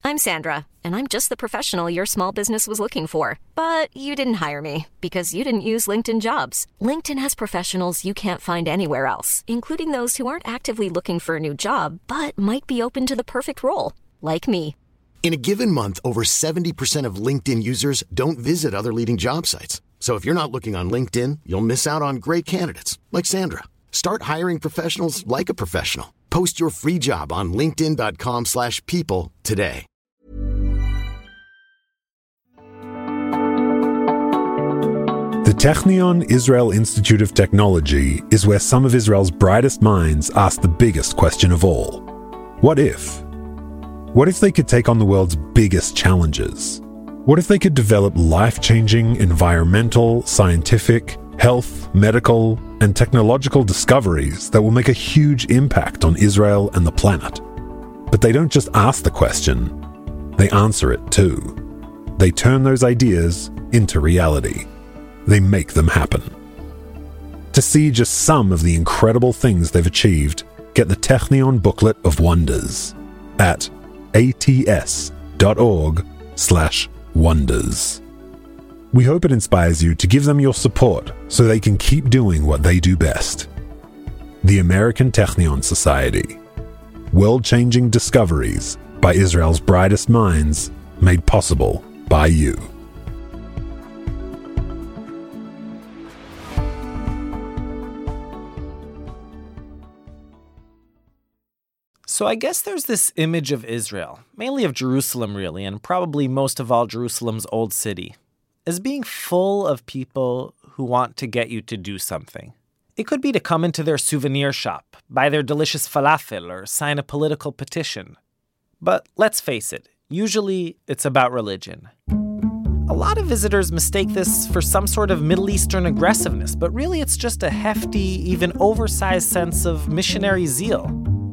I'm Sandra, and I'm just the professional your small business was looking for. But you didn't hire me because you didn't use LinkedIn Jobs. LinkedIn has professionals you can't find anywhere else, including those who aren't actively looking for a new job, but might be open to the perfect role, like me. In a given month, over 70% of LinkedIn users don't visit other leading job sites. So if you're not looking on LinkedIn, you'll miss out on great candidates like Sandra. Start hiring professionals like a professional. Post your free job on linkedin.com/people today. The Technion Israel Institute of Technology is where some of Israel's brightest minds ask the biggest question of all. What if? What if they could take on the world's biggest challenges? What if they could develop life-changing environmental, scientific, health, medical, and technological discoveries that will make a huge impact on Israel and the planet? But they don't just ask the question, they answer it too. They turn those ideas into reality. They make them happen. To see just some of the incredible things they've achieved, get the Technion Booklet of Wonders at ats.org/wonders. We hope it inspires you to give them your support so they can keep doing what they do best. The American Technion Society. World-changing discoveries by Israel's brightest minds, made possible by you. So I guess there's this image of Israel, mainly of Jerusalem really, and probably most of all Jerusalem's old city, as being full of people who want to get you to do something. It could be to come into their souvenir shop, buy their delicious falafel, or sign a political petition. But let's face it, usually it's about religion. A lot of visitors mistake this for some sort of Middle Eastern aggressiveness, but really it's just a hefty, even oversized sense of missionary zeal.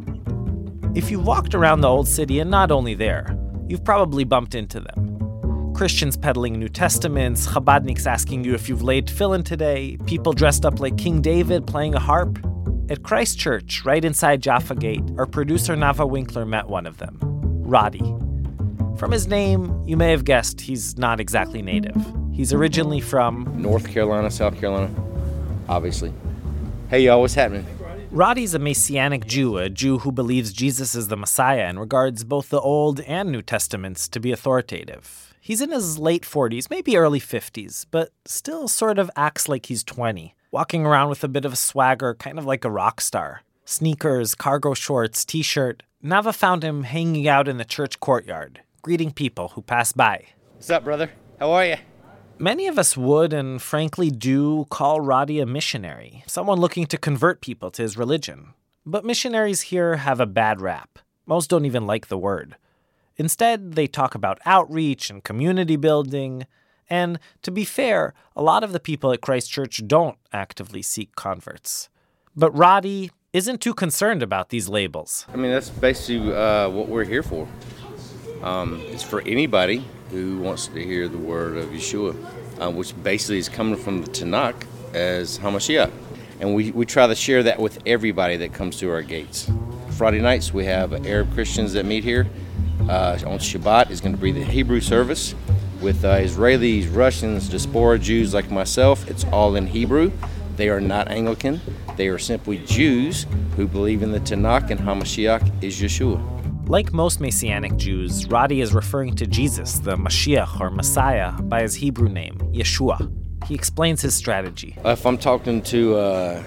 If you've walked around the old city, and not only there, you've probably bumped into them. Christians peddling New Testaments, Chabadniks asking you if you've laid tefillin today, people dressed up like King David playing a harp. At Christ Church, right inside Jaffa Gate, our producer Nava Winkler met one of them, Roddy. From his name, you may have guessed he's not exactly native. He's originally from North Carolina, South Carolina, obviously. Hey y'all, what's happening? Roddy's a Messianic Jew, a Jew who believes Jesus is the Messiah and regards both the Old and New Testaments to be authoritative. He's in his late 40s, maybe early 50s, but still sort of acts like he's 20, walking around with a bit of a swagger, kind of like a rock star. Sneakers, cargo shorts, t-shirt. Nava found him hanging out in the church courtyard, greeting people who pass by. What's up, brother? How are you? Many of us would, and frankly do, call Roddy a missionary, someone looking to convert people to his religion. But missionaries here have a bad rap. Most don't even like the word. Instead, they talk about outreach and community building, and to be fair, a lot of the people at Christ Church don't actively seek converts. But Roddy isn't too concerned about these labels. I mean, that's basically what we're here for. It's for anybody who wants to hear the word of Yeshua, which basically is coming from the Tanakh as Hamashiach. And we try to share that with everybody that comes through our gates. Friday nights, we have Arab Christians that meet here. On Shabbat is going to be the Hebrew service with Israelis, Russians, diaspora Jews like myself. It's all in Hebrew. They are not Anglican. They are simply Jews who believe in the Tanakh, and Hamashiach is Yeshua. Like most Messianic Jews, Roddy is referring to Jesus, the Mashiach or Messiah, by his Hebrew name, Yeshua. He explains his strategy. If I'm talking to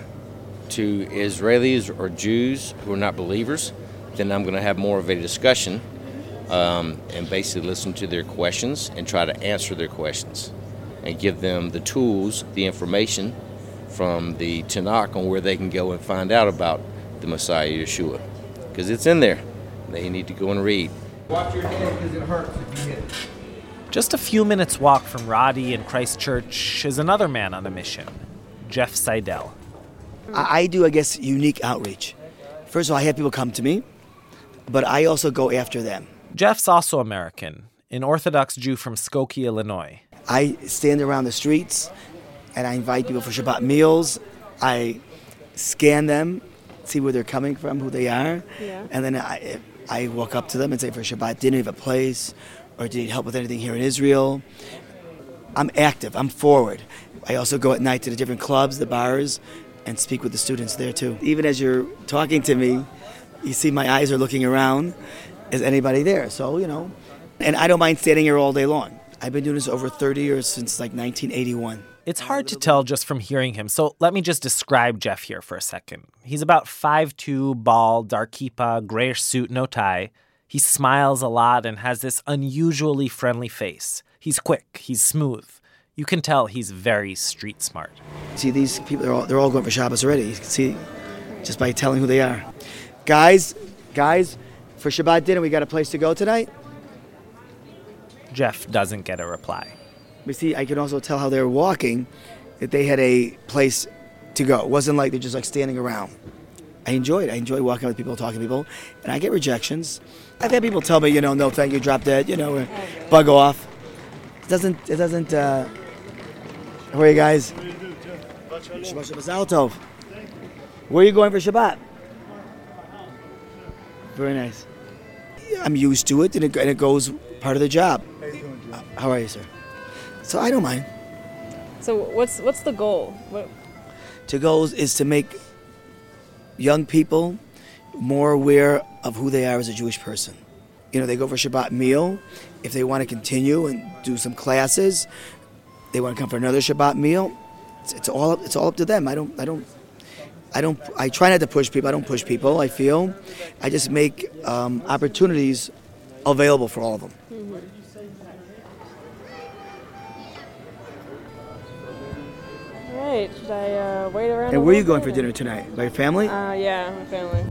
Israelis or Jews who are not believers, then I'm going to have more of a discussion and basically listen to their questions and try to answer their questions and give them the tools, the information from the Tanakh on where they can go and find out about the Messiah, Yeshua. Because it's in there. They need to go and read. Watch your head because it hurts if you hit it. Just a few minutes walk from Roddy and Christ Church is another man on a mission, Jeff Seidel. I do, I guess, unique outreach. First of all, I have people come to me, but I also go after them. Jeff's also American, an Orthodox Jew from Skokie, Illinois. I stand around the streets and I invite people for Shabbat meals. I scan them, see where they're coming from, who they are. Yeah. And then I walk up to them and say, for Shabbat dinner, you have a place? Or do you need help with anything here in Israel? I'm active. I'm forward. I also go at night to the different clubs, the bars, and speak with the students there too. Even as you're talking to me, you see my eyes are looking around. Is anybody there? So, and I don't mind standing here all day long. I've been doing this over 30 years, since like 1981. It's hard to tell just from hearing him, so let me just describe Jeff here for a second. He's about 5'2", bald, dark kippah, grayish suit, no tie. He smiles a lot and has this unusually friendly face. He's quick, he's smooth. You can tell he's very street smart. See, these people, they're all going for Shabbos already. You can see just by telling who they are. Guys, for Shabbat dinner, we got a place to go tonight? Jeff doesn't get a reply. But see, I can also tell how they were walking, that they had a place to go. It wasn't like they're just like standing around. I enjoy it. I enjoy walking with people, talking to people, and I get rejections. I've had people tell me, no, thank you, drop dead, or bug off. It doesn't, how are you guys? Shabbat Mazal Tov. Where are you going for Shabbat? Very nice. I'm used to it, and it goes part of the job. How are you, sir? So I don't mind. So what's the goal? The goal is to make young people more aware of who they are as a Jewish person. They go for Shabbat meal. If they want to continue and do some classes, they want to come for another Shabbat meal. It's all up to them. I try not to push people. I don't push people. I feel I just make opportunities available for all of them. Mm-hmm. All right. Should I wait around? And where are you going for dinner tonight? By your family? Yeah, my family.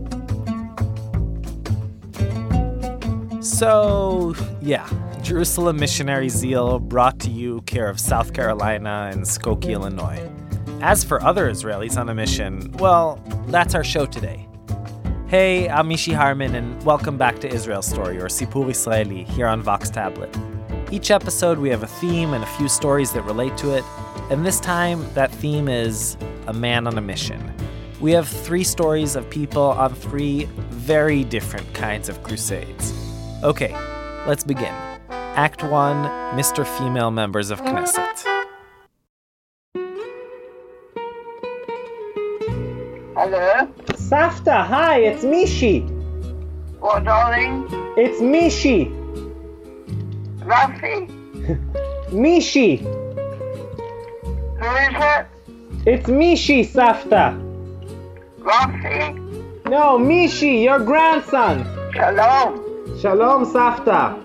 So, yeah, Jerusalem Missionary Zeal brought to you care of South Carolina and Skokie, Illinois. As for other Israelis on a mission, well, that's our show today. Hey, I'm Mishi Harman, and welcome back to Israel Story, or Sipur Israeli, here on Vox Tablet. Each episode we have a theme and a few stories that relate to it, and this time that theme is a man on a mission. We have 3 stories of people on 3 very different kinds of crusades. Okay, let's begin. Act 1, Mr. Female Members of Knesset. Hello? Safta, hi, it's Mishi. What, darling? It's Mishi. Rafi? Mishi. Who is it? It's Mishi, Safta. Rafi? No, Mishi, your grandson. Shalom. Shalom, Safta.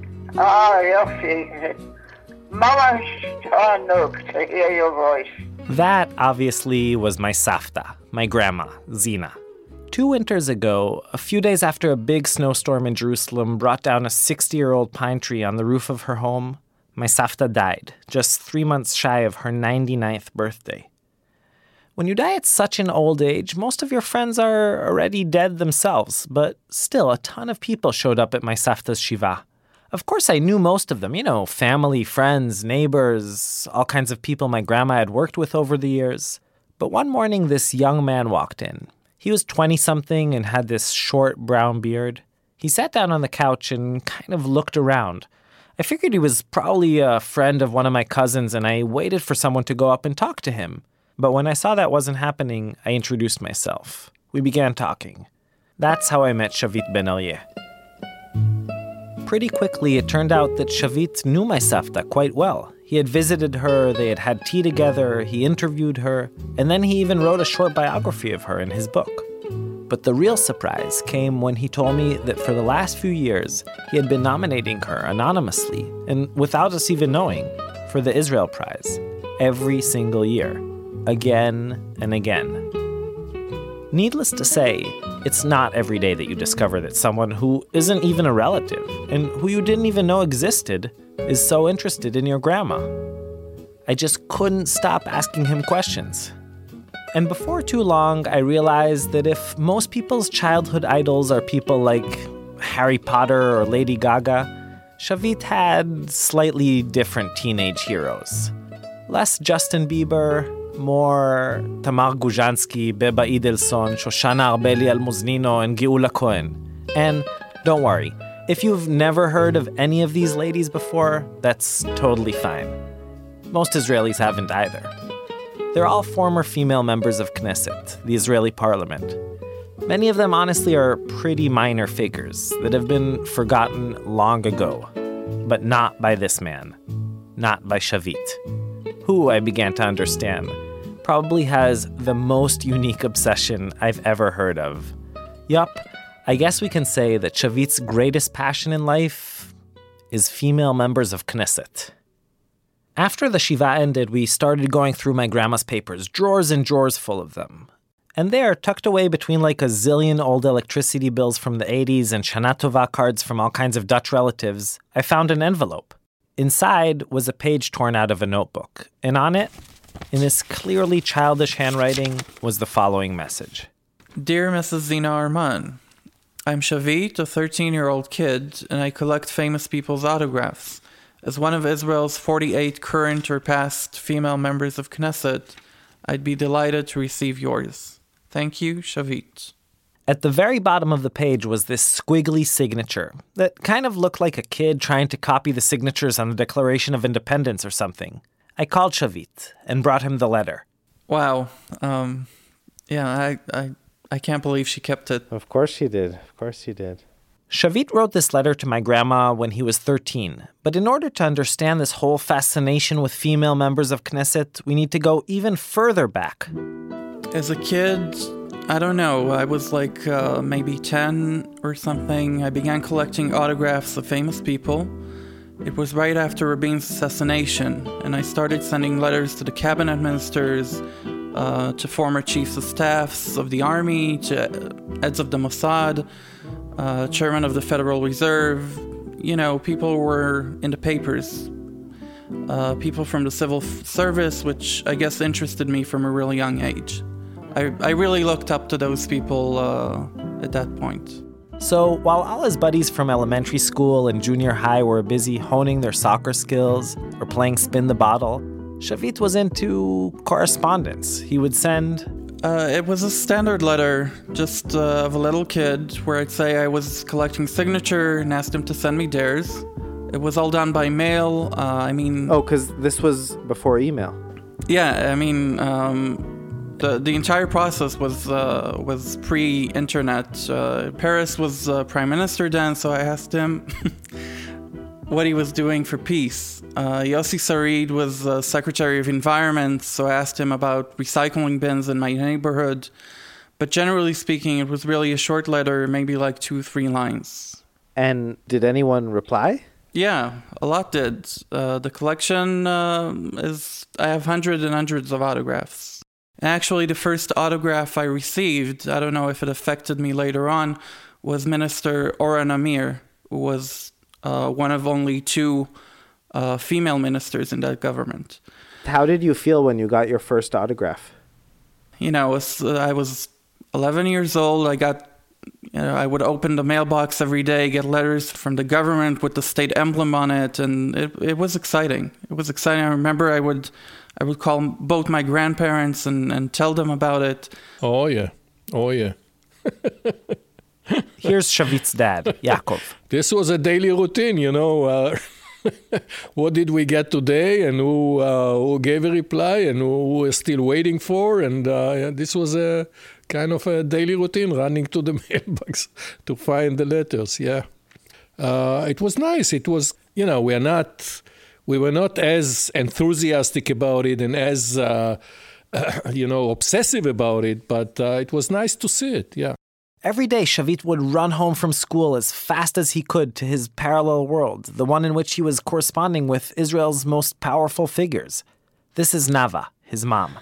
יופי. ממש תענוג to hear your voice. That, obviously, was my Safta, my grandma, Zina. 2 winters ago, a few days after a big snowstorm in Jerusalem brought down a 60-year-old pine tree on the roof of her home, my Safta died, just 3 months shy of her 99th birthday. When you die at such an old age, most of your friends are already dead themselves, but still a ton of people showed up at my Safta's Shiva. Of course, I knew most of them, family, friends, neighbors, all kinds of people my grandma had worked with over the years. But one morning, this young man walked in. He was 20-something and had this short brown beard. He sat down on the couch and kind of looked around. I figured he was probably a friend of one of my cousins, and I waited for someone to go up and talk to him. But when I saw that wasn't happening, I introduced myself. We began talking. That's how I met Shavit Ben Aryeh. Pretty quickly, it turned out that Shavit knew my Safta quite well. He had visited her, they had had tea together, he interviewed her, and then he even wrote a short biography of her in his book. But the real surprise came when he told me that for the last few years, he had been nominating her anonymously, and without us even knowing, for the Israel Prize, every single year, again and again. Needless to say, it's not every day that you discover that someone who isn't even a relative, and who you didn't even know existed, is so interested in your grandma. I just couldn't stop asking him questions. And before too long, I realized that if most people's childhood idols are people like Harry Potter or Lady Gaga, Shavit had slightly different teenage heroes. Less Justin Bieber, more Tamar Guzhansky, Beba Idelson, Shoshana Arbeli Almuznino, and Geula Cohen. And don't worry, if you've never heard of any of these ladies before, that's totally fine. Most Israelis haven't either. They're all former female members of Knesset, the Israeli parliament. Many of them honestly are pretty minor figures that have been forgotten long ago. But not by this man. Not by Shavit, who, I began to understand, probably has the most unique obsession I've ever heard of. Yup, I guess we can say that Shavit's greatest passion in life is female members of Knesset. After the Shiva ended, we started going through my grandma's papers, drawers and drawers full of them. And there, tucked away between like a zillion old electricity bills from the 80s and Shana Tova cards from all kinds of Dutch relatives, I found an envelope. Inside was a page torn out of a notebook, and on it, in this clearly childish handwriting, was the following message. Dear Mrs. Zina Arman, I'm Shavit, a 13-year-old kid, and I collect famous people's autographs. As one of Israel's 48 current or past female members of Knesset, I'd be delighted to receive yours. Thank you, Shavit. At the very bottom of the page was this squiggly signature that kind of looked like a kid trying to copy the signatures on the Declaration of Independence or something. I called Shavit and brought him the letter. Wow. I can't believe she kept it. Of course she did. Of course she did. Shavit wrote this letter to my grandma when he was 13, but in order to understand this whole fascination with female members of Knesset, we need to go even further back. As a kid, I don't know, I was like maybe 10 or something. I began collecting autographs of famous people. It was right after Rabin's assassination, and I started sending letters to the cabinet ministers, to former chiefs of staffs of the army, to heads of the Mossad, chairman of the Federal Reserve. You know, people were in the papers. People from the civil service, which I guess interested me from a really young age. I really looked up to those people at that point. So while all his buddies from elementary school and junior high were busy honing their soccer skills or playing spin the bottle, Shavit was into correspondence. He would send... It was a standard letter, just of a little kid, where I'd say I was collecting signature and asked him to send me theirs. It was all done by mail. Oh, because this was before email. Yeah, I mean, the entire process was pre-internet. Peres was prime minister then, so I asked him what he was doing for peace. Yossi Sarid was Secretary of Environment, so I asked him about recycling bins in my neighborhood. But generally speaking, it was really a short letter, maybe like 2-3 lines. And did anyone reply? Yeah, a lot did. The collection is... I have hundreds and hundreds of autographs. And actually, the first autograph I received, I don't know if it affected me later on, was Minister Ora Namir, who was one of only 2 female ministers in that government. How did you feel when you got your first autograph? You know, I was 11 years old. I would open the mailbox every day, get letters from the government with the state emblem on it, and it was exciting. It was exciting. I remember I would call both my grandparents and tell them about it. Oh yeah. Here's Shavit's dad, Yaakov. This was a daily routine, you know. What did we get today, and who gave a reply, and who we're still waiting for, and this was a kind of a daily routine, running to the mailbox to find the letters. Yeah, it was nice. It was, you know, we were not as enthusiastic about it and as obsessive about it, but it was nice to see it. Yeah. Every day, Shavit would run home from school as fast as he could to his parallel world, the one in which he was corresponding with Israel's most powerful figures. This is Nava, his mom.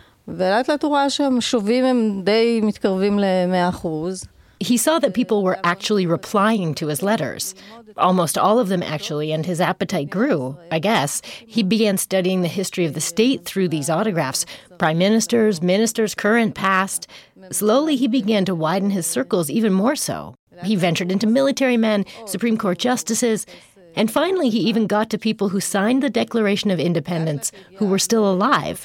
He saw that people were actually replying to his letters. Almost all of them, actually, and his appetite grew, I guess. He began studying the history of the state through these autographs. Prime ministers, ministers, current, past. Slowly, he began to widen his circles even more so. He ventured into military men, Supreme Court justices, and finally, he even got to people who signed the Declaration of Independence, who were still alive.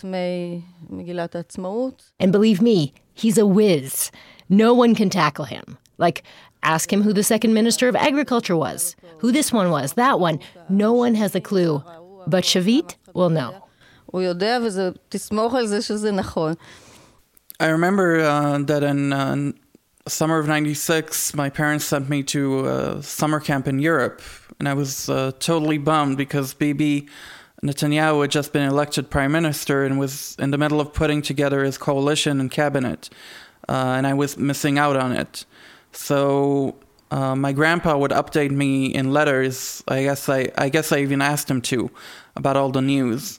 And believe me, he's a whiz. No one can tackle him. Like, Ask him who the second minister of agriculture was, who this one was, that one. No one has a clue. But Shavit will know. I remember that in summer of 96, my parents sent me to a summer camp in Europe. And I was totally bummed because Bibi Netanyahu had just been elected prime minister and was in the middle of putting together his coalition and cabinet. And I was missing out on it. So my grandpa would update me in letters. I guess I even asked him to about all the news.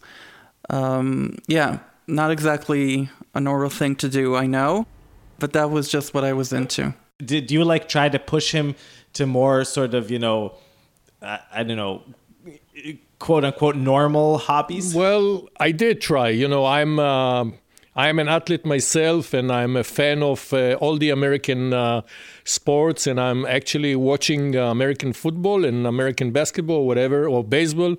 Not exactly a normal thing to do, I know, but that was just what I was into. Did you try to push him to more sort of, I don't know, quote unquote normal hobbies? Well, I did try. I'm an athlete myself, and I'm a fan of all the American sports, and I'm actually watching American football and American basketball, whatever, or baseball.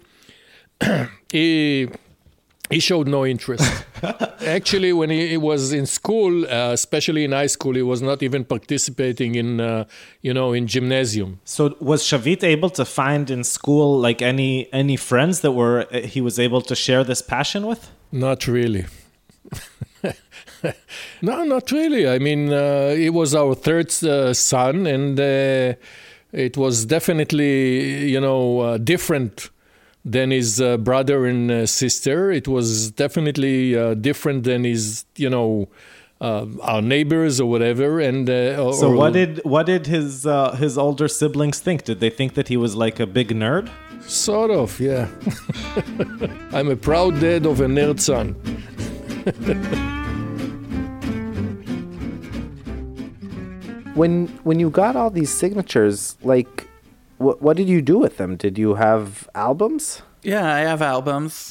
He showed no interest. Actually, when he was in school, especially in high school, he was not even participating in, in gymnasium. So was Shavit able to find in school any friends that he was able to share this passion with? Not really. No, not really. I mean, he was our third son, and it was definitely, different than his brother and sister. It was definitely different than his, our neighbors or whatever. And what did his older siblings think? Did they think that he was like a big nerd? Sort of, yeah. I'm a proud dad of a nerd son. When you got all these signatures, what did you do with them? Did you have albums? Yeah, I have albums.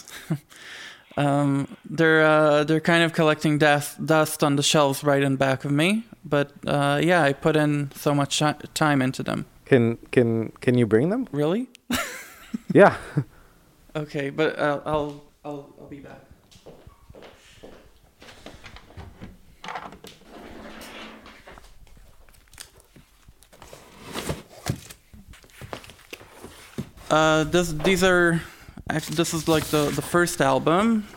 They're kind of collecting dust on the shelves right in back of me. But I put in so much time into them. Can you bring them? Really? Yeah. Okay, but I'll be back. This is like the first album.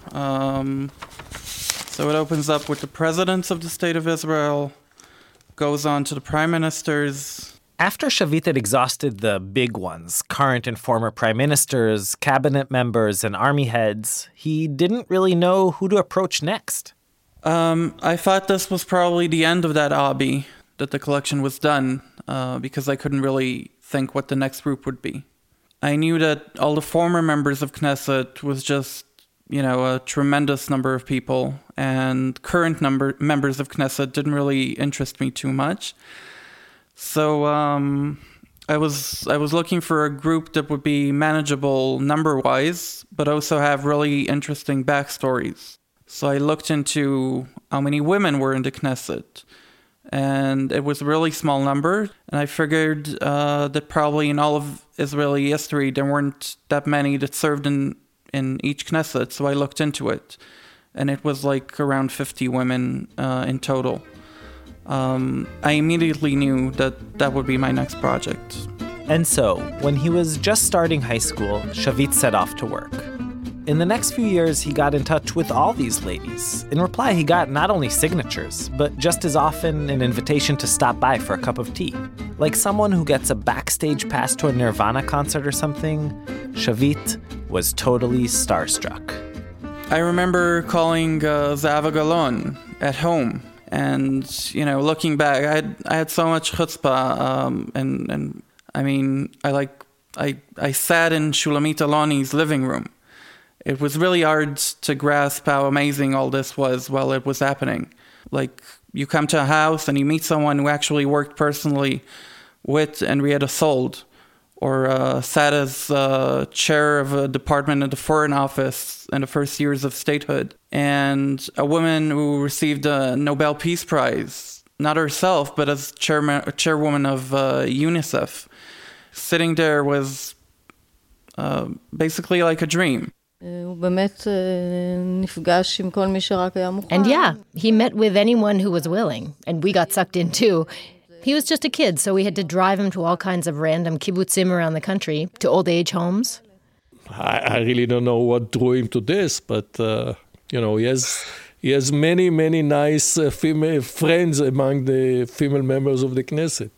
So it opens up with the presidents of the state of Israel, goes on to the prime ministers. After Shavit had exhausted the big ones, current and former prime ministers, cabinet members, and army heads, he didn't really know who to approach next. I thought this was probably the end of that hobby, that the collection was done, because I couldn't really think what the next group would be. I knew that all the former members of Knesset was just, a tremendous number of people, and current members of Knesset didn't really interest me too much. So I was looking for a group that would be manageable number-wise, but also have really interesting backstories. So I looked into how many women were in the Knesset. And it was a really small number. And I figured that probably in all of Israeli history, there weren't that many that served in each Knesset. So I looked into it. And it was like around 50 women in total. I immediately knew that would be my next project. And so, when he was just starting high school, Shavit set off to work. In the next few years, he got in touch with all these ladies. In reply, he got not only signatures, but just as often an invitation to stop by for a cup of tea. Like someone who gets a backstage pass to a Nirvana concert or something, Shavit was totally starstruck. I remember calling Zehava Galon at home. And, looking back, I had so much chutzpah. And I mean, I sat in Shulamit Aloni's living room. It was really hard to grasp how amazing all this was while it was happening. Like, you come to a house and you meet someone who actually worked personally with Henrietta Sold, or sat as chair of a department at the Foreign Office in the first years of statehood, and a woman who received a Nobel Peace Prize, not herself, but as chairwoman of UNICEF. Sitting there was basically like a dream. And yeah, he met with anyone who was willing, and we got sucked in too. He was just a kid, so we had to drive him to all kinds of random kibbutzim around the country, to old age homes. I really don't know what drew him to this, but he has many, many nice female friends among the female members of the Knesset.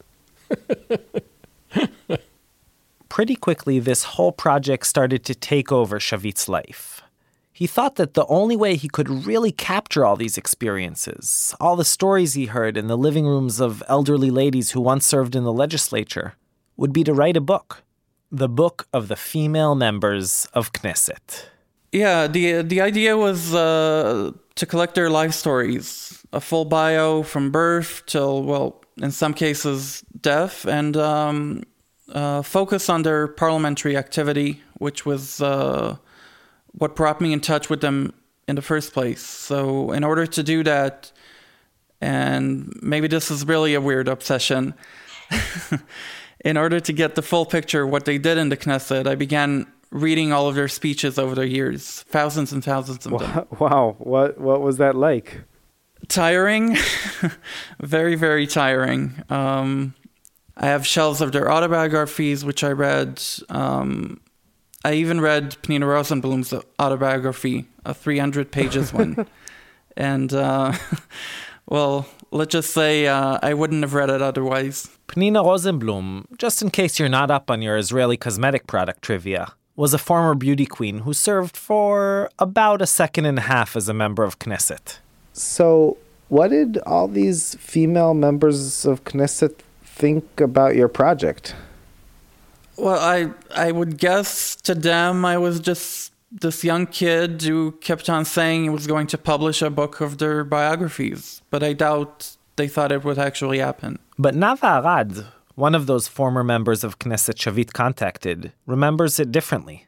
Pretty quickly, this whole project started to take over Shavit's life. He thought that the only way he could really capture all these experiences, all the stories he heard in the living rooms of elderly ladies who once served in the legislature, would be to write a book. The book of the female members of Knesset. Yeah, the idea was to collect their life stories, a full bio from birth till, well, in some cases, death, and focus on their parliamentary activity, which was what brought me in touch with them in the first place. So in order to do that, and maybe this is really a weird obsession, in order to get the full picture of what they did in the Knesset, I began reading all of their speeches over the years, thousands and thousands of them. Wow, what was that like? Tiring, very, very tiring. I have shelves of their autobiographies, which I read. I even read Pnina Rosenblum's autobiography, a 300 pages one. And, well, let's just say I wouldn't have read it otherwise. Pnina Rosenblum, just in case you're not up on your Israeli cosmetic product trivia, was a former beauty queen who served for about a second and a half as a member of Knesset. So, what did all these female members of Knesset think about your project? Well, I would guess to them I was just this young kid who kept on saying he was going to publish a book of their biographies, but I doubt they thought it would actually happen. But Nava Arad, one of those former members of Knesset Shavit contacted, remembers it differently.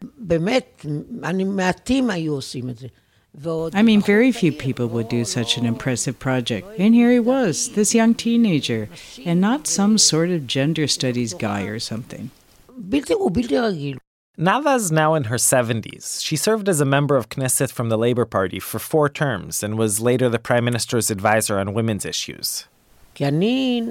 I mean, very few people would do such an impressive project. And here he was, this young teenager, and not some sort of gender studies guy or something. Nava's now in her 70s. She served as a member of Knesset from the Labour Party for 4 terms and was later the Prime Minister's advisor on women's issues. And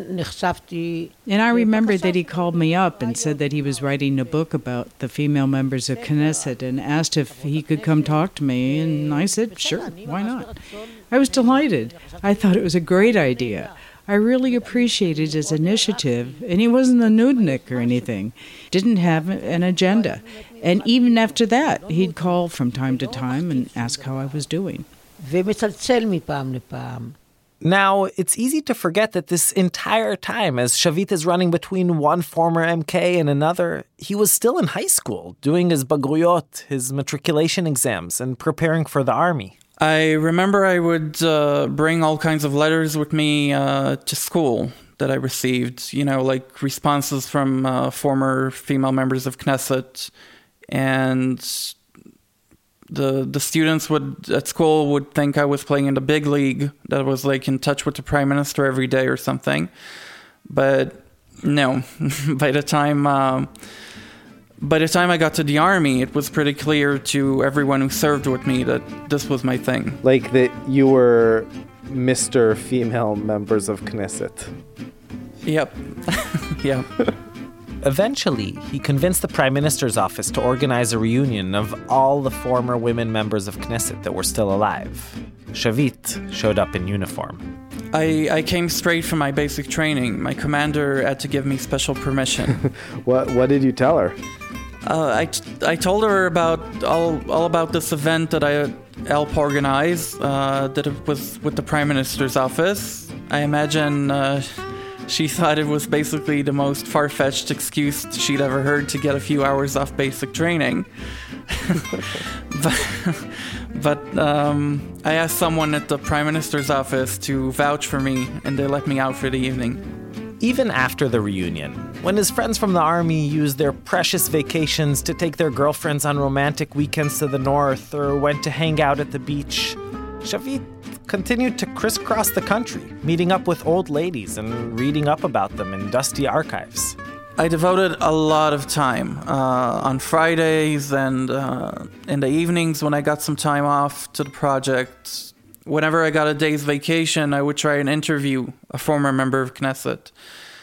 I remember that he called me up and said that he was writing a book about the female members of Knesset and asked if he could come talk to me, and I said, sure, why not? I was delighted. I thought it was a great idea. I really appreciated his initiative, and he wasn't a nudnik or anything. Didn't have an agenda. And even after that, he'd call from time to time and ask how I was doing. Now, it's easy to forget that this entire time, as Shavit is running between one former MK and another, he was still in high school, doing his bagruyot, his matriculation exams, and preparing for the army. I remember I would bring all kinds of letters with me to school that I received, like responses from former female members of Knesset, and the students at school would think I was playing in the big league, that I was like in touch with the Prime Minister every day or something. But no, by the time I got to the army, it was pretty clear to everyone who served with me that this was my thing. Like that you were Mr. Female Members of Knesset. Yep. Yeah. Eventually, he convinced the Prime Minister's office to organize a reunion of all the former women members of Knesset that were still alive. Shavit showed up in uniform. I came straight from my basic training. My commander had to give me special permission. What did you tell her? I told her about all about this event that I helped organize, that it was with the Prime Minister's office. I imagine she thought it was basically the most far-fetched excuse she'd ever heard to get a few hours off basic training. But I asked someone at the Prime Minister's office to vouch for me, and they let me out for the evening. Even after the reunion, when his friends from the army used their precious vacations to take their girlfriends on romantic weekends to the north or went to hang out at the beach, Shavit continued to crisscross the country, meeting up with old ladies and reading up about them in dusty archives. I devoted a lot of time on Fridays and in the evenings when I got some time off to the project. Whenever I got a day's vacation, I would try and interview a former member of Knesset.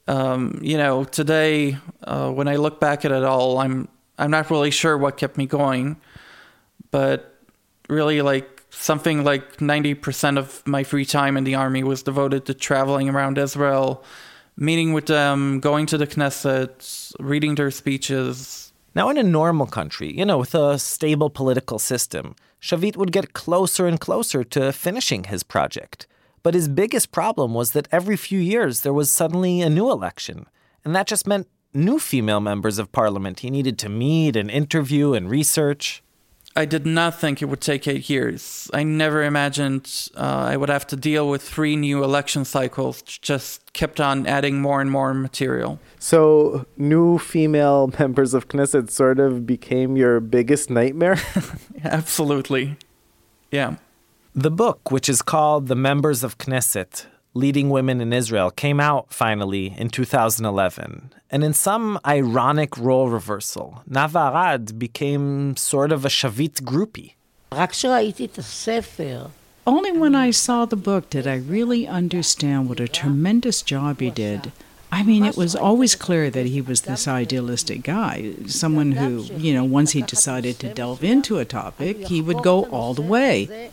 Today, when I look back at it all, I'm not really sure what kept me going, but really something like 90% of my free time in the army was devoted to traveling around Israel, meeting with them, going to the Knesset, reading their speeches. Now, in a normal country, with a stable political system, Shavit would get closer and closer to finishing his project. But his biggest problem was that every few years there was suddenly a new election. And that just meant new female members of parliament he needed to meet and interview and research. I did not think it would take 8 years. I never imagined I would have to deal with 3 new election cycles. Just kept on adding more and more material. So new female members of Knesset sort of became your biggest nightmare? Absolutely. Yeah. The book, which is called The Members of Knesset, Leading Women in Israel, came out finally in 2011. And in some ironic role reversal, Nava Arad became sort of a Shavit groupie. Only when I saw the book did I really understand what a tremendous job he did. I mean, it was always clear that he was this idealistic guy, someone who, once he decided to delve into a topic, he would go all the way.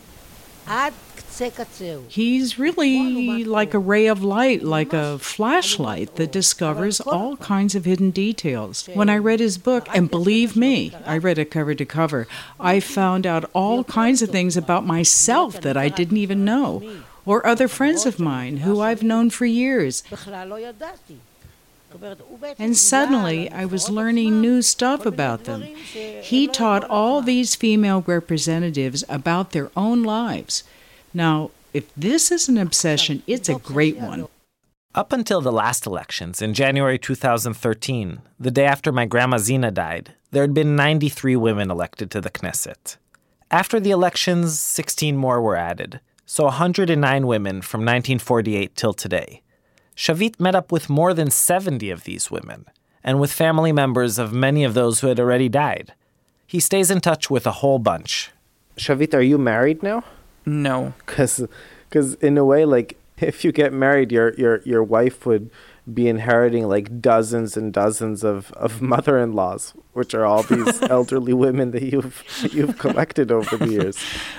He's really like a ray of light, like a flashlight that discovers all kinds of hidden details. When I read his book, and believe me, I read it cover to cover, I found out all kinds of things about myself that I didn't even know, or other friends of mine who I've known for years. And suddenly, I was learning new stuff about them. He taught all these female representatives about their own lives. Now, if this is an obsession, it's a great one. Up until the last elections in January 2013, the day after my grandma Zina died, there had been 93 women elected to the Knesset. After the elections, 16 more were added, so 109 women from 1948 till today. Shavit met up with more than 70 of these women, and with family members of many of those who had already died. He stays in touch with a whole bunch. Shavit, are you married now? No. Because in a way, if you get married, your wife would be inheriting dozens and dozens of mother-in-laws, which are all these elderly women that you've collected over the years.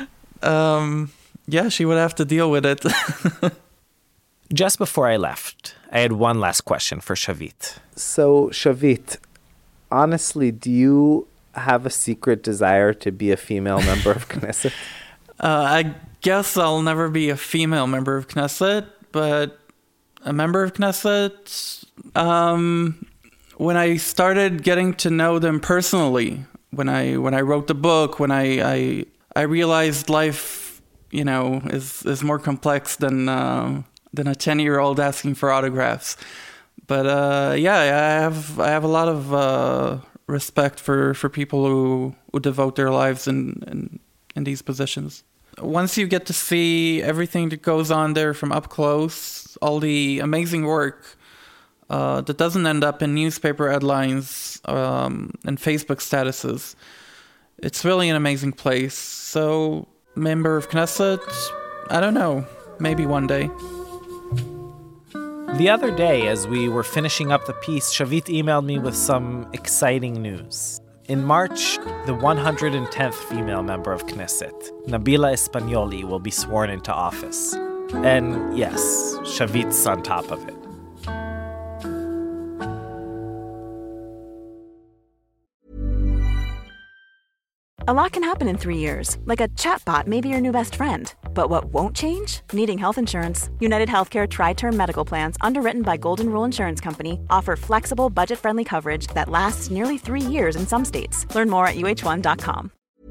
Yeah, she would have to deal with it. Just before I left, I had one last question for Shavit. So, Shavit, honestly, do you have a secret desire to be a female member of Knesset? I guess I'll never be a female member of Knesset, but a member of Knesset, when I started getting to know them personally, when I wrote the book, when I realized life, is more complex than a 10-year-old asking for autographs. But I have a lot of respect for people who devote their lives in these positions. Once you get to see everything that goes on there from up close, all the amazing work that doesn't end up in newspaper headlines and Facebook statuses, it's really an amazing place. So, member of Knesset, I don't know, maybe one day. The other day, as we were finishing up the piece, Shavit emailed me with some exciting news. In March, the 110th female member of Knesset, Nabila Espagnoli, will be sworn into office. And yes, Shavit's on top of it. A lot can happen in 3 years, like a chatbot may be your new best friend. But what won't change? Needing health insurance. United Healthcare Tri-Term Medical Plans, underwritten by Golden Rule Insurance Company, offer flexible, budget-friendly coverage that lasts nearly 3 years in some states. Learn more at uh1.com.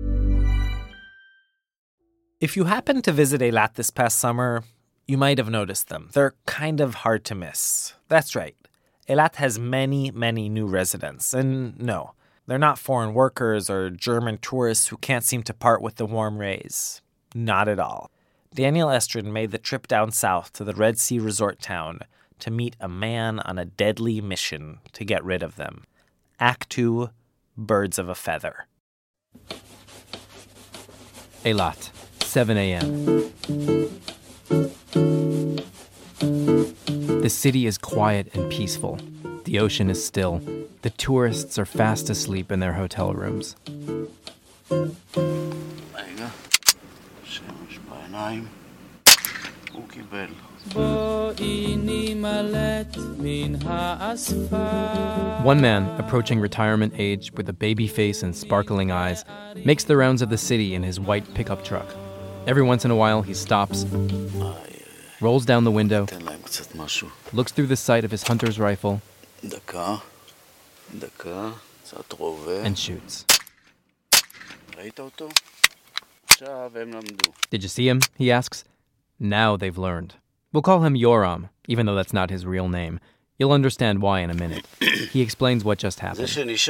If you happened to visit Eilat this past summer, you might have noticed them. They're kind of hard to miss. That's right. Eilat has many, many new residents. And no, they're not foreign workers or German tourists who can't seem to part with the warm rays. Not at all. Daniel Estrin made the trip down south to the Red Sea resort town to meet a man on a deadly mission to get rid of them. Act 2, Birds of a Feather. Eilat, 7 a.m. The city is quiet and peaceful. The ocean is still. The tourists are fast asleep in their hotel rooms. One man, approaching retirement age with a baby face and sparkling eyes, makes the rounds of the city in his white pickup truck. Every once in a while, he stops, rolls down the window, looks through the sight of his hunter's rifle, and shoots. Did you see him? He asks. Now they've learned. We'll call him Yoram, even though that's not his real name. You'll understand why in a minute. He explains what just happened.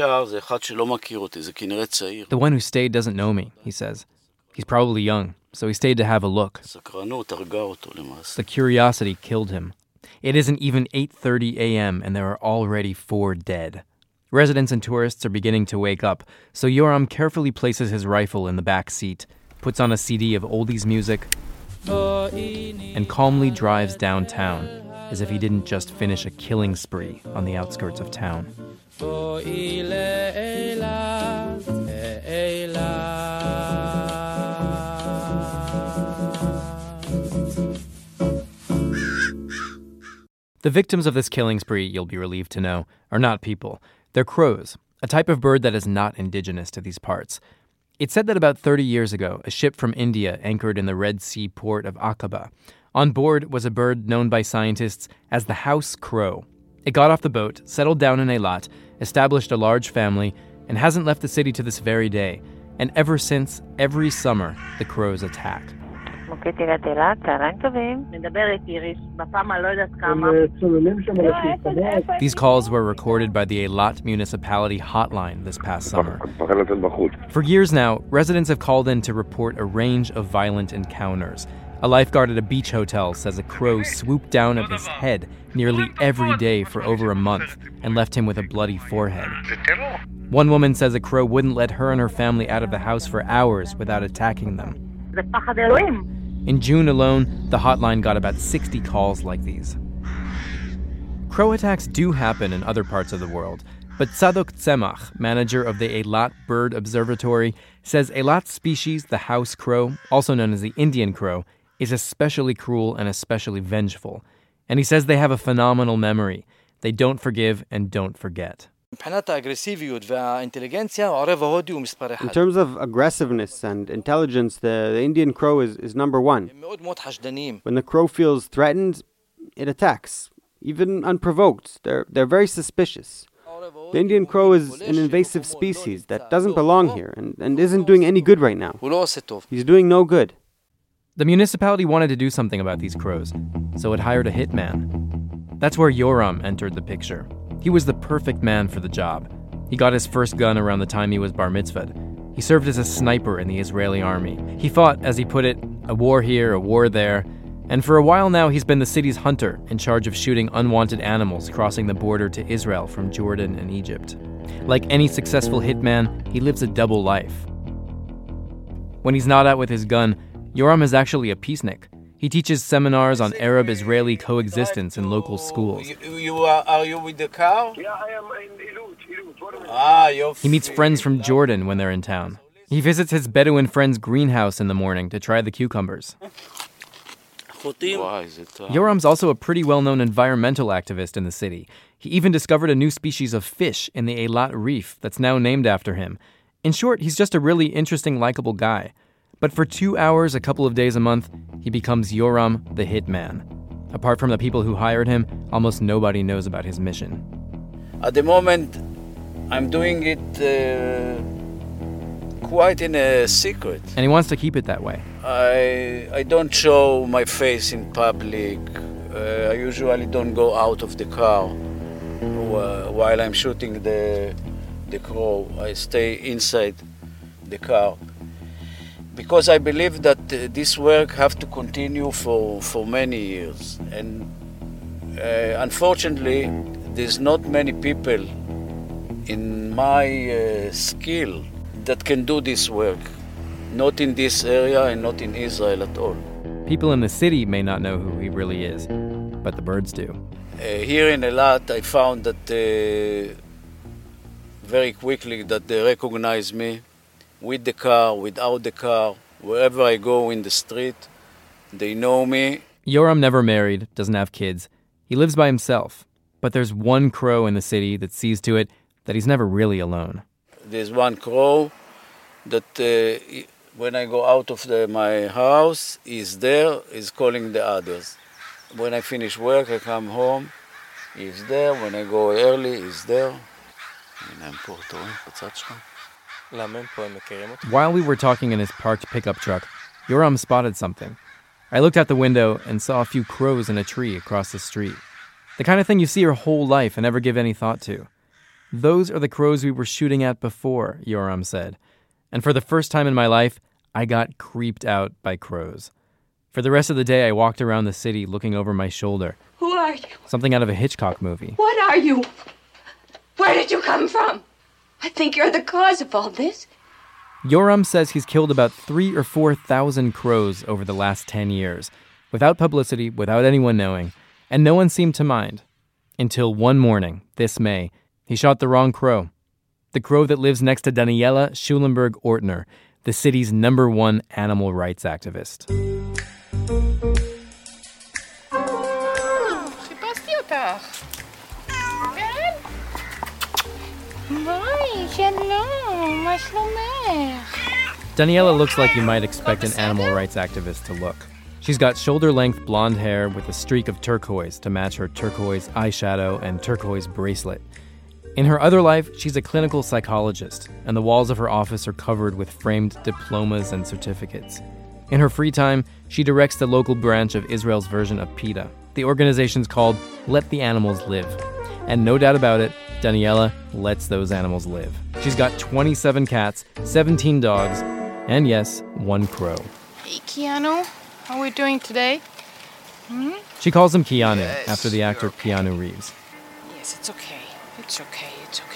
The one who stayed doesn't know me, he says. He's probably young, so he stayed to have a look. The curiosity killed him. It isn't even 8:30 a.m. and there are already 4 dead. Residents and tourists are beginning to wake up, so Yoram carefully places his rifle in the back seat, puts on a CD of oldies music, and calmly drives downtown as if he didn't just finish a killing spree on the outskirts of town. The victims of this killing spree, you'll be relieved to know, are not people. They're crows, a type of bird that is not indigenous to these parts. It's said that about 30 years ago, a ship from India anchored in the Red Sea port of Aqaba. On board was a bird known by scientists as the house crow. It got off the boat, settled down in Eilat, established a large family, and hasn't left the city to this very day. And ever since, every summer, the crows attack. These calls were recorded by the Eilat municipality hotline this past summer. For years now, residents have called in to report a range of violent encounters. A lifeguard at a beach hotel says a crow swooped down at his head nearly every day for over a month and left him with a bloody forehead. One woman says a crow wouldn't let her and her family out of the house for hours without attacking them. In June alone, the hotline got about 60 calls like these. Crow attacks do happen in other parts of the world, but Tzadok Tzemach, manager of the Eilat Bird Observatory, says Eilat's species, the house crow, also known as the Indian crow, is especially cruel and especially vengeful. And he says they have a phenomenal memory. They don't forgive and don't forget. In terms of aggressiveness and intelligence, the Indian crow is number one. When the crow feels threatened, it attacks, even unprovoked. They're very suspicious. The Indian crow is an invasive species that doesn't belong here and isn't doing any good right now. He's doing no good. The municipality wanted to do something about these crows, so it hired a hitman. That's where Yoram entered the picture. He was the perfect man for the job. He got his first gun around the time he was bar mitzvahed. He served as a sniper in the Israeli army. He fought, as he put it, a war here, a war there. And for a while now, he's been the city's hunter, in charge of shooting unwanted animals crossing the border to Israel from Jordan and Egypt. Like any successful hitman, he lives a double life. When he's not out with his gun, Yoram is actually a peacenik. He teaches seminars on Arab-Israeli coexistence in local schools. Are you with the cow? Yeah, I am in Eilut. He meets friends from Jordan when they're in town. He visits his Bedouin friend's greenhouse in the morning to try the cucumbers. Yoram's also a pretty well-known environmental activist in the city. He even discovered a new species of fish in the Eilat Reef that's now named after him. In short, he's just a really interesting, likable guy. But for 2 hours, a couple of days a month, he becomes Yoram the Hitman. Apart from the people who hired him, almost nobody knows about his mission. At the moment, I'm doing it quite in a secret. And he wants to keep it that way. I don't show my face in public. I usually don't go out of the car while I'm shooting the crow. I stay inside the car. Because I believe that this work have to continue for many years. And unfortunately, there's not many people in my skill that can do this work. Not in this area and not in Israel at all. People in the city may not know who he really is, but the birds do. Here in Eilat, I found that very quickly that they recognize me with the car, without the car, wherever I go in the street, they know me. Yoram never married, doesn't have kids. He lives by himself. But there's one crow in the city that sees to it that he's never really alone. There's one crow that when I go out of my house, he's there, he's calling the others. When I finish work, I come home, he's there. When I go early, he's there. While we were talking in his parked pickup truck, Yoram spotted something. I looked out the window and saw a few crows in a tree across the street. The kind of thing you see your whole life and never give any thought to. Those are the crows we were shooting at before, Yoram said. And for the first time in my life, I got creeped out by crows. For the rest of the day, I walked around the city looking over my shoulder. Who are you? Something out of a Hitchcock movie. What are you? Where did you come from? I think you're the cause of all this. Yoram says he's killed about 3,000 or 4,000 crows over the last 10 years, without publicity, without anyone knowing, and no one seemed to mind. Until one morning, this May, he shot the wrong crow. The crow that lives next to Daniela Schulenberg-Ortner, the city's #1 animal rights activist. חיפשתי אותך. כן? ביי, שלום, מה שלומך? Daniela looks like you might expect an animal rights activist to look. She's got shoulder-length blonde hair with a streak of turquoise to match her turquoise eyeshadow and turquoise bracelet. In her other life, she's a clinical psychologist, and the walls of her office are covered with framed diplomas and certificates. In her free time, she directs the local branch of Israel's version of PETA. The organization's called Let the Animals Live. And no doubt about it, Daniela lets those animals live. She's got 27 cats, 17 dogs, and yes, 1 crow. Hey, Keanu, how are we doing today? She calls him Keanu, after the actor Keanu Reeves. Yes, it's okay. It's okay.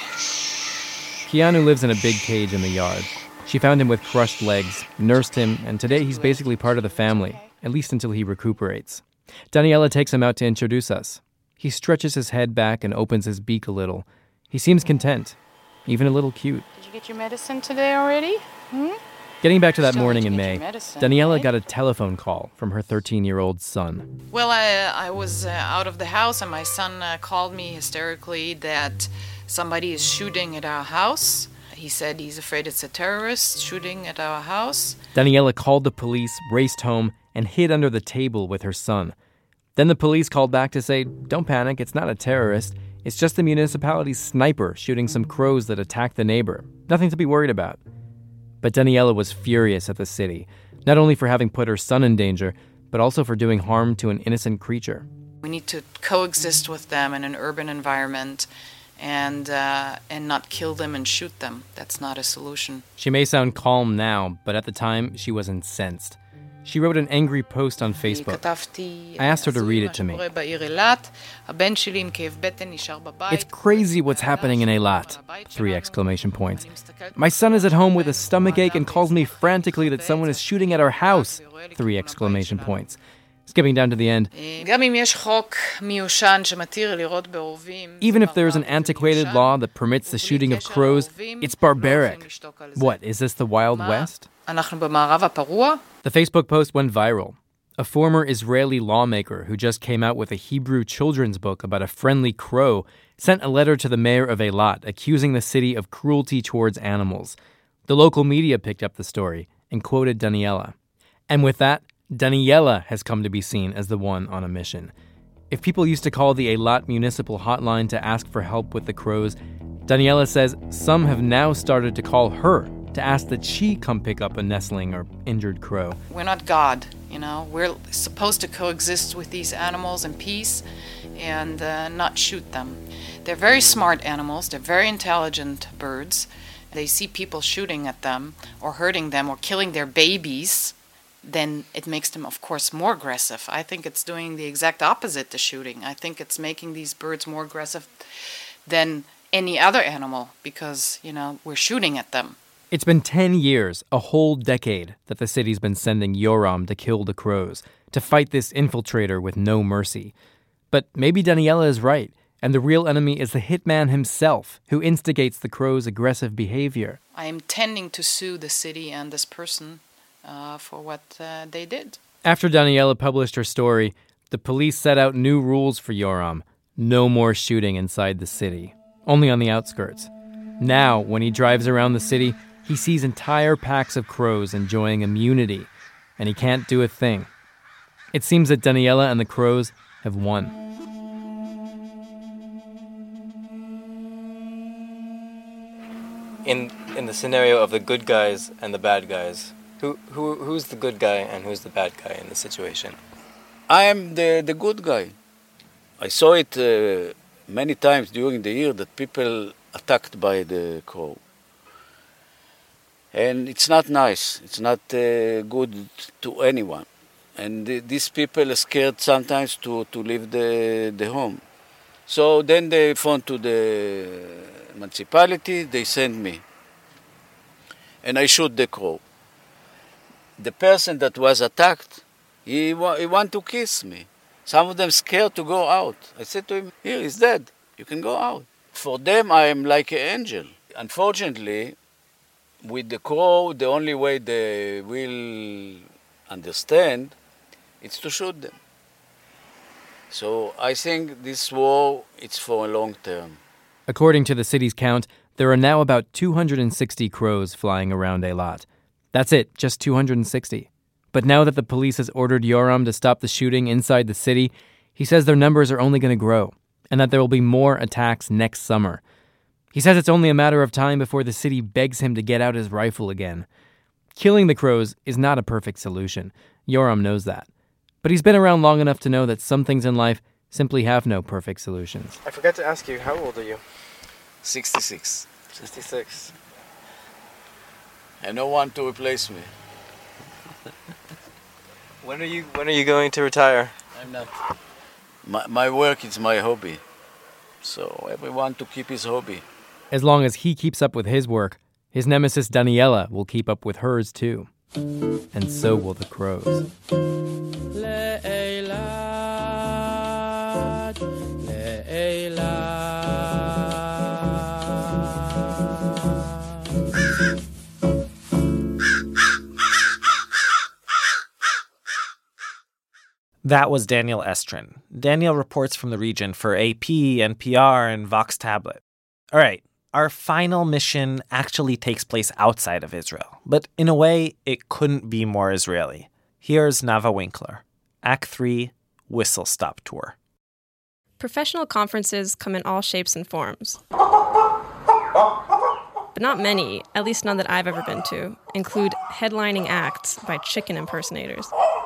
Keanu lives in a big cage in the yard. She found him with crushed legs, nursed him, and today he's basically part of the family, at least until he recuperates. Daniela takes him out to introduce us. He stretches his head back and opens his beak a little. He seems content, even a little cute. Did you get your medicine today already? Getting back to that morning in May, Daniela got a telephone call from her 13-year-old son. Well, I was out of the house and my son called me hysterically that somebody is shooting at our house. He said he's afraid it's a terrorist shooting at our house. Daniela called the police, raced home, and hid under the table with her son. Then the police called back to say, "Don't panic, it's not a terrorist. It's just the municipality's sniper shooting some crows that attacked the neighbor. Nothing to be worried about." But Daniela was furious at the city, not only for having put her son in danger, but also for doing harm to an innocent creature. We need to coexist with them in an urban environment and not kill them and shoot them. That's not a solution. She may sound calm now, but at the time, she was incensed. She wrote an angry post on Facebook. I asked her to read it to me. "It's crazy what's happening in Eilat!" 3 exclamation points. "My son is at home with a stomachache and calls me frantically that someone is shooting at our house!" 3 exclamation points. Skipping down to the end. "Even if there's an antiquated law that permits the shooting of crows, it's barbaric. What, is this the Wild West?" The Facebook post went viral. A former Israeli lawmaker who just came out with a Hebrew children's book about a friendly crow sent a letter to the mayor of Eilat accusing the city of cruelty towards animals. The local media picked up the story and quoted Daniela. And with that, Daniela has come to be seen as the one on a mission. If people used to call the Eilat municipal hotline to ask for help with the crows, Daniela says some have now started to call her to ask that she come pick up a nestling or injured crow. We're not God, We're supposed to coexist with these animals in peace and not shoot them. They're very smart animals. They're very intelligent birds. They see people shooting at them or hurting them or killing their babies, then it makes them, of course, more aggressive. I think it's doing the exact opposite to shooting. I think it's making these birds more aggressive than any other animal because, we're shooting at them. It's been 10 years, a whole decade, that the city's been sending Yoram to kill the crows, to fight this infiltrator with no mercy. But maybe Daniela is right, and the real enemy is the hitman himself, who instigates the crows' aggressive behavior. I am tending to sue the city and this person for what they did. After Daniela published her story, the police set out new rules for Yoram. No more shooting inside the city, only on the outskirts. Now, when he drives around the city, he sees entire packs of crows enjoying immunity, and he can't do a thing. It seems that Daniela and the crows have won. In the scenario of the good guys and the bad guys, who's the good guy and who's the bad guy in this situation? I am the good guy. I saw it many times during the year that people attacked by the crow. And it's not nice. It's not good to anyone. And these people are scared sometimes to leave the home. So then they phone to the municipality, they send me. And I shoot the crow. The person that was attacked, he want to kiss me. Some of them scared to go out. I said to him, here, he's dead. You can go out. For them, I am like an angel. Unfortunately, with the crow, the only way they will understand is to shoot them. So I think this war, it's for a long term. According to the city's count, there are now about 260 crows flying around Eilat. That's it, just 260. But now that the police has ordered Yoram to stop the shooting inside the city, he says their numbers are only going to grow, and that there will be more attacks next summer. He says it's only a matter of time before the city begs him to get out his rifle again. Killing the crows is not a perfect solution. Yoram knows that. But he's been around long enough to know that some things in life simply have no perfect solutions. I forgot to ask you, how old are you? 66. 66. And no one to replace me. When are you going to retire? I'm not. My work is my hobby. So everyone to keep his hobby. As long as he keeps up with his work, his nemesis Daniela will keep up with hers too. And so will the crows. That was Daniel Estrin. Daniel reports from the region for AP, NPR, and Vox Tablet. All right, our final mission actually takes place outside of Israel, but in a way, it couldn't be more Israeli. Here's Nava Winkler, Act 3, Whistle Stop Tour. Professional conferences come in all shapes and forms. But not many, at least none that I've ever been to, include headlining acts by chicken impersonators.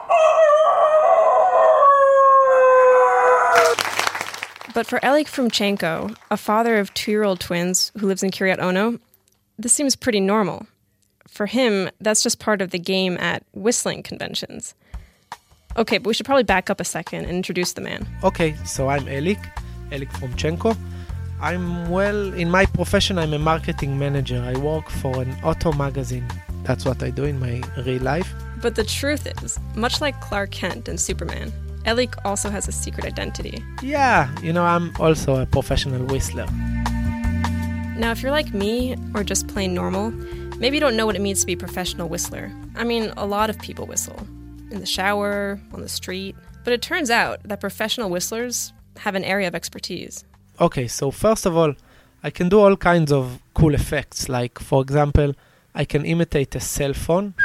But for Elik Frumchenko, a father of 2-year-old twins who lives in Kiryat Ono, this seems pretty normal. For him, that's just part of the game at whistling conventions. Okay, but we should probably back up a second and introduce the man. Okay, so I'm Elik Frumchenko. In my profession, I'm a marketing manager. I work for an auto magazine. That's what I do in my real life. But the truth is, much like Clark Kent and Superman, Elik also has a secret identity. Yeah, I'm also a professional whistler. Now, if you're like me, or just plain normal, maybe you don't know what it means to be a professional whistler. I mean, a lot of people whistle. In the shower, on the street. But it turns out that professional whistlers have an area of expertise. Okay, so first of all, I can do all kinds of cool effects. Like, for example, I can imitate a cell phone.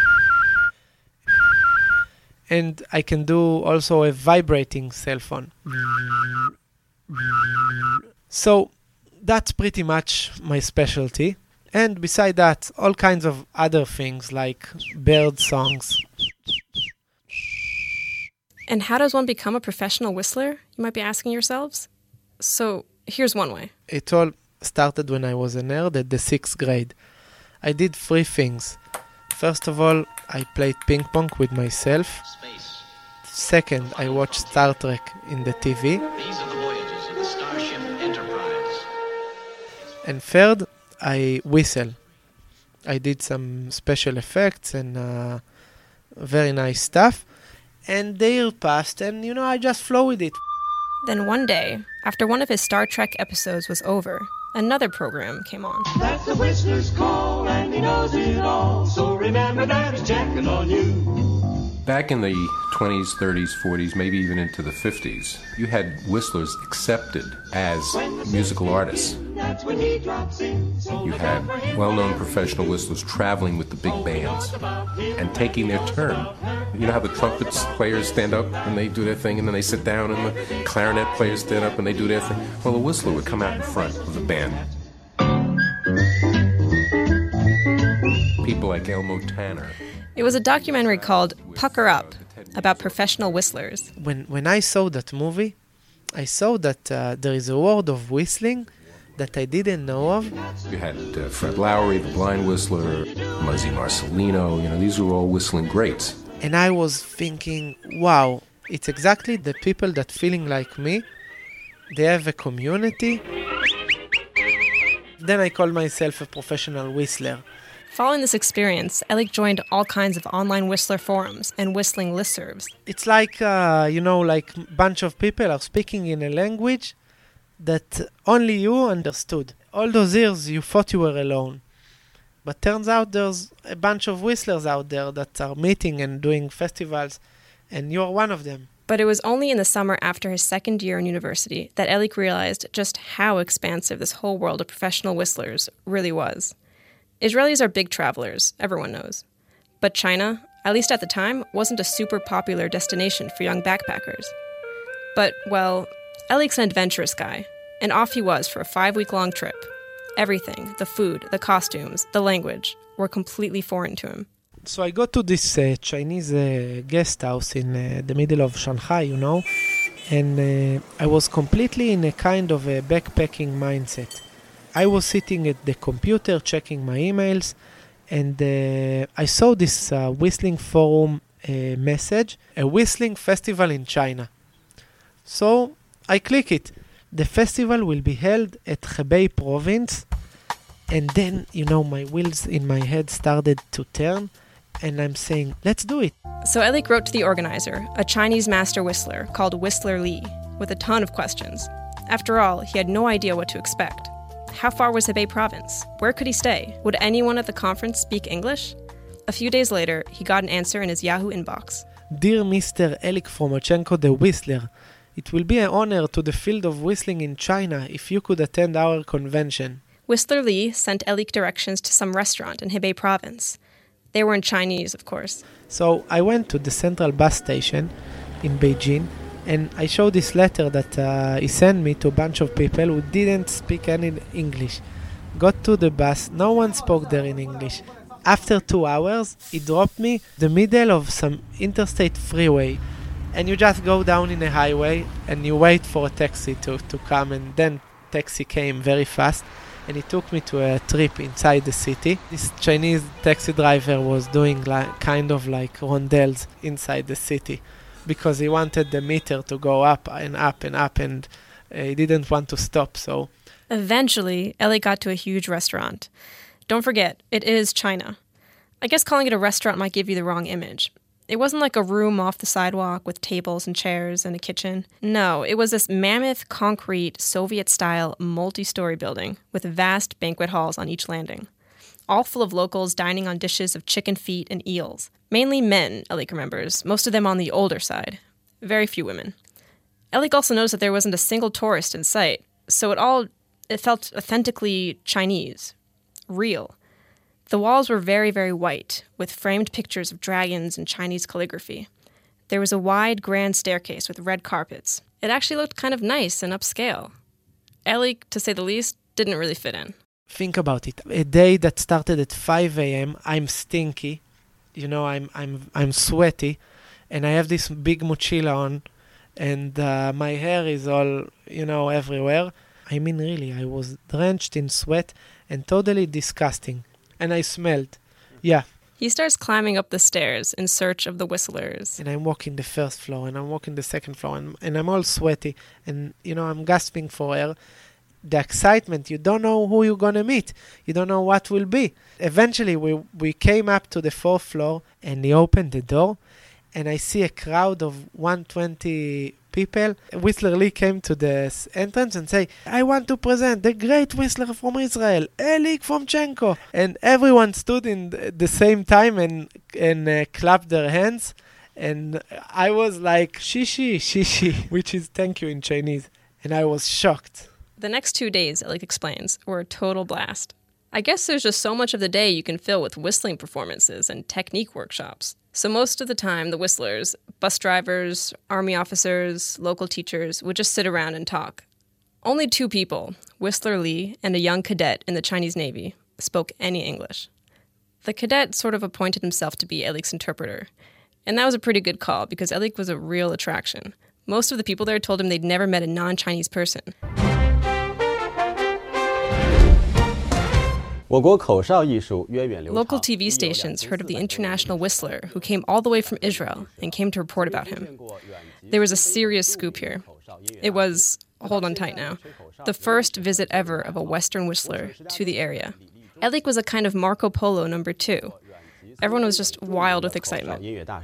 And I can do also a vibrating cell phone. So that's pretty much my specialty. And beside that, all kinds of other things like bird songs. And how does one become a professional whistler? You might be asking yourselves. So here's one way. It all started when I was a nerd at the 6th grade. I did 3 things. First of all, I played ping pong with myself. Second, I watched Star Trek in the TV. These are the voyages of the Starship Enterprise. And third, I whistle. I did some special effects and very nice stuff. And the year passed and, I just flow with it. Then one day, after one of his Star Trek episodes was over, another program came on. That's the Whistler's call, and he knows it all, so remember that he's checking on you. Back in the 20s, 30s, 40s, maybe even into the 50s, you had whistlers accepted as musical artists. You had well-known professional whistlers traveling with the big bands and taking their turn. You know how the trumpet players stand up and they do their thing, and then they sit down, and the clarinet players stand up and they do their thing? Well, the whistler would come out in front of the band. People like Elmo Tanner. It was a documentary called Pucker Up, about professional whistlers. When I saw that movie, I saw that there is a world of whistling that I didn't know of. You had Fred Lowry, the blind whistler, Muzzy Marcelino, these were all whistling greats. And I was thinking, wow, it's exactly the people that feeling like me. They have a community. Then I called myself a professional whistler. Following this experience, Elik joined all kinds of online whistler forums and whistling listservs. It's like, like a bunch of people are speaking in a language that only you understood. All those years you thought you were alone. But turns out there's a bunch of whistlers out there that are meeting and doing festivals, and you're one of them. But it was only in the summer after his second year in university that Elik realized just how expansive this whole world of professional whistlers really was. Israelis are big travelers, everyone knows. But China, at least at the time, wasn't a super popular destination for young backpackers. But, well, Elik's an adventurous guy, and off he was for a 5-week-long trip. Everything, the food, the costumes, the language, were completely foreign to him. So I go to this Chinese guest house in the middle of Shanghai, and I was completely in a kind of a backpacking mindset. I was sitting at the computer checking my emails, and I saw this whistling forum message, a whistling festival in China. So I click it. The festival will be held at Hebei province, and then, my wheels in my head started to turn, and I'm saying, let's do it. So Elik wrote to the organizer, a Chinese master whistler called Whistler Li, with a ton of questions. After all, he had no idea what to expect. How far was Hebei province? Where could he stay? Would anyone at the conference speak English? A few days later, he got an answer in his Yahoo inbox. Dear Mr. Elik Fromochenko, the whistler, it will be an honor to the field of whistling in China if you could attend our convention. Whistler Li sent Elik directions to some restaurant in Hebei province. They were in Chinese, of course. So I went to the central bus station in Beijing, and I showed this letter that he sent me to a bunch of people who didn't speak any English. Got to the bus, no one spoke there in English. After 2 hours, he dropped me the middle of some interstate freeway. And you just go down in a highway and you wait for a taxi to come, and then taxi came very fast. And he took me to a trip inside the city. This Chinese taxi driver was doing kind of like rondelles inside the city, because he wanted the meter to go up and up and up, and he didn't want to stop. So eventually, Elik got to a huge restaurant. Don't forget, it is China. I guess calling it a restaurant might give you the wrong image. It wasn't like a room off the sidewalk with tables and chairs and a kitchen. No, it was this mammoth, concrete, Soviet-style, multi-story building with vast banquet halls on each landing, all full of locals dining on dishes of chicken feet and eels. Mainly men, Elik remembers, most of them on the older side. Very few women. Elik also noticed that there wasn't a single tourist in sight, so it felt authentically Chinese, real. The walls were very, very white, with framed pictures of dragons and Chinese calligraphy. There was a wide, grand staircase with red carpets. It actually looked kind of nice and upscale. Elik, to say the least, didn't really fit in. Think about it. A day that started at 5 a.m., I'm stinky, I'm sweaty, and I have this big mochila on, and my hair is all, everywhere. I mean, really, I was drenched in sweat and totally disgusting. And I smelled. Yeah. He starts climbing up the stairs in search of the whistlers. And I'm walking the first floor, and I'm walking the second floor, and I'm all sweaty, and, I'm gasping for air. The excitement, you don't know who you're going to meet. You don't know what will be. Eventually, we came up to the 4th floor, and he opened the door, and I see a crowd of 120 people, Whistler Lee came to the entrance and say, I want to present the great whistler from Israel, Elik Fomchenko. And everyone stood in the same time and clapped their hands. And I was like, shishi, which is thank you in Chinese. And I was shocked. The next 2 days, Elik explains, were a total blast. I guess there's just so much of the day you can fill with whistling performances and technique workshops. So most of the time, the whistlers, bus drivers, army officers, local teachers, would just sit around and talk. Only 2 people, Whistler Lee and a young cadet in the Chinese Navy, spoke any English. The cadet sort of appointed himself to be Elik's interpreter. And that was a pretty good call because Elik was a real attraction. Most of the people there told him they'd never met a non-Chinese person. Local TV stations heard of the international whistler who came all the way from Israel and came to report about him. There was a serious scoop here. It was, hold on tight now, the first visit ever of a Western whistler to the area. Elik was a kind of Marco Polo number 2. Everyone was just wild with excitement.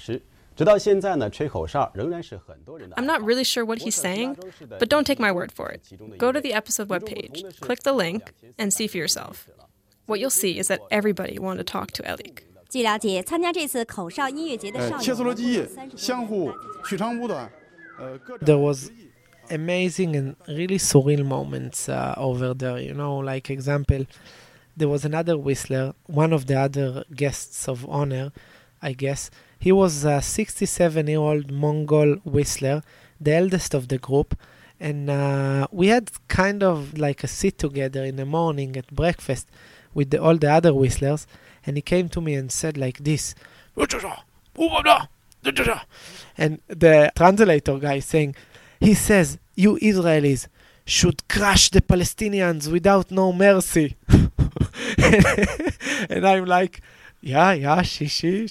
I'm not really sure what he's saying, but don't take my word for it. Go to the episode webpage, click the link, and see for yourself. What you'll see is that everybody wanted to talk to Elik. There was amazing and really surreal moments over there. Like example, there was another whistler, one of the other guests of honor, I guess. He was a 67-year-old Mongol whistler, the eldest of the group. And we had kind of like a sit together in the morning at breakfast with all the other whistlers, and he came to me and said like this, and the translator guy saying, he says, you Israelis should crush the Palestinians without no mercy. And I'm like, yeah, shishi.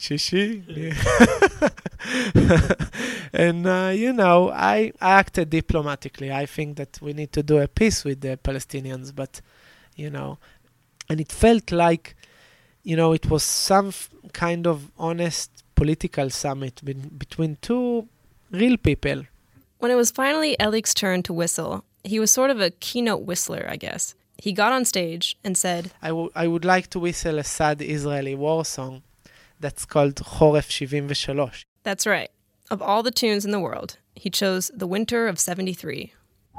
And, I acted diplomatically. I think that we need to do a peace with the Palestinians, but, and it felt like, it was some kind of honest political summit between 2 real people. When it was finally Elik's turn to whistle, he was sort of a keynote whistler, I guess. He got on stage and said, I would like to whistle a sad Israeli war song that's called Choref 73. That's right. Of all the tunes in the world, he chose The Winter of 73.